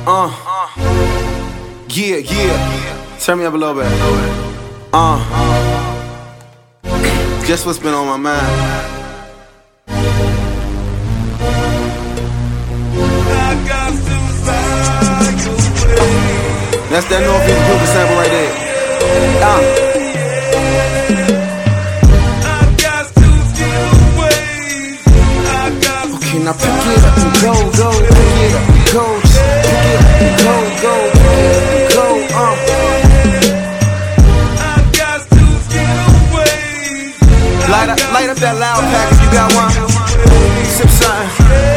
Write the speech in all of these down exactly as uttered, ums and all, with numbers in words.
Uh, yeah, yeah. Turn me up a little bit. Uh, just what's been on my mind. That's that Northeast Group sample right there. Uh. Okay, now pick it up and go, go, pick it up and go, pick it up and go, go, go, uh. Light up, light up that loud pack if you got one. Sip something.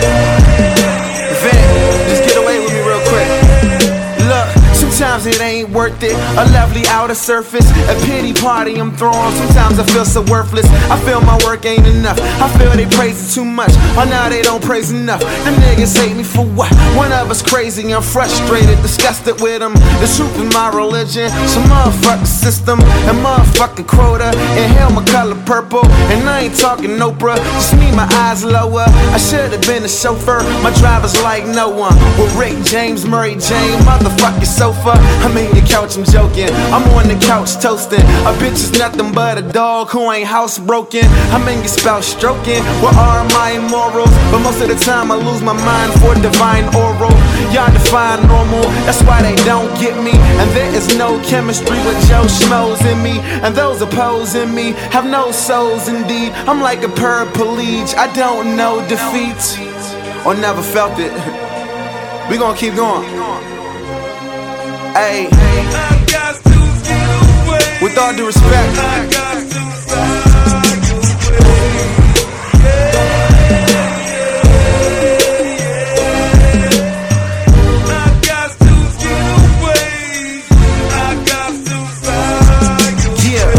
Vent, just get away with me real quick. Look, sometimes it ain't worth it. A lovely outer surface, a pity party I'm throwing. Sometimes I feel so worthless. I feel my work ain't enough. I feel they praise it too much. Oh, now they don't praise enough. Them niggas hate me for what? One of us crazy, I'm frustrated, disgusted with them. The truth is my religion. Some motherfucking system and motherfucking quota. Inhale my color purple, and I ain't talking Oprah. Just me, my eyes lower. I should have been a chauffeur. My driver's like no one. With Rick James, Murray James, motherfucking sofa. I'm in your couch, I'm joking. I'm on the couch toasting. A bitch is nothing but a dog who ain't housebroken. I'm in your spouse stroking. What are my morals? But most of the time I lose my mind for divine oral. Y'all define normal, that's why they don't get me. And there is no chemistry with Joe Schmoes in me. And those opposing me have no souls indeed. I'm like a paraplegic, I don't know defeat. Or never felt it. We gonna keep going. Hey, with all due respect, yeah,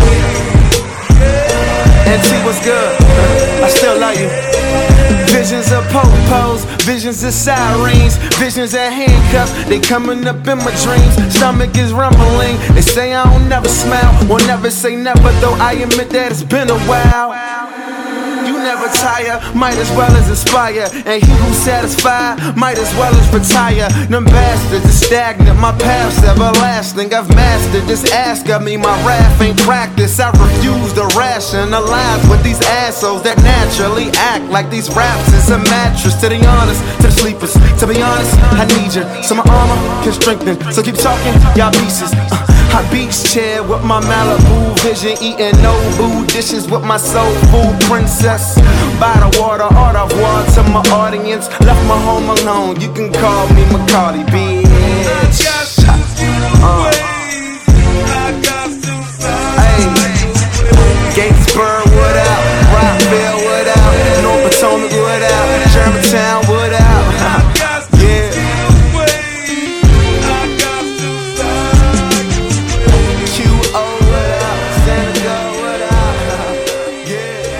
N T, what's good? I still love you. Visions of po-pos, visions of sirens, visions of handcuffs, they coming up in my dreams. Stomach is rumbling, they say I don't never smile. Won't never say never, though I admit that it's been a while. You never tire, might as well as inspire. And he who's satisfied, might as well as retire. Them bastards are stagnant, my path's everlasting. I've mastered this ask of me, my wrath ain't practice. I refuse to rationalize with these assholes that naturally act like these raps is a mattress. To the honest, to the sleepers, to be honest, I need you so my armor can strengthen. So keep talking, y'all pieces. uh, I beach chair with my Malibu vision, eating Nobu dishes with my soul food princess. By the water, au revoir to my audience. Left my home alone, you can call me Macaulay, bitch. Uh. Hey, Gatesburg, what out? Rockville, what out? North Potomac, what out? Germantown, what out? Yeah. Q O, what out? Senegal, what out?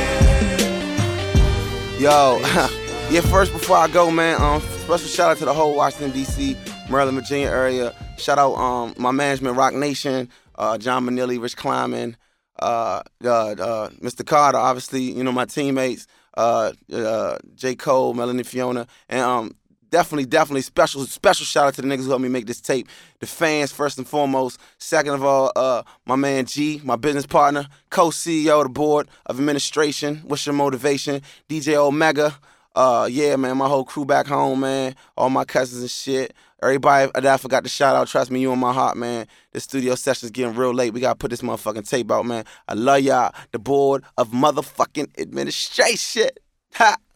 Yeah. Yo, yeah, first before I go, man, um, special shout out to the whole Washington, D C, Maryland, Virginia area. Shout out um my management, Rock Nation, uh, John Manilli, Rich Kleiman, uh, uh, uh, Mister Carter, obviously, you know, my teammates, uh, uh, J. Cole, Melanie Fiona, and um, definitely, definitely special, special shout out to the niggas who helped me make this tape. The fans, first and foremost. Second of all, uh, my man G, my business partner, co-C E O of the board of administration. What's your motivation? D J Omega. Uh, yeah, man, my whole crew back home, man. All my cousins and shit. Everybody that I forgot to shout out, trust me, you in my heart, man. The studio session's getting real late. We gotta put this motherfucking tape out, man. I love y'all. The board of motherfucking administration. Ha!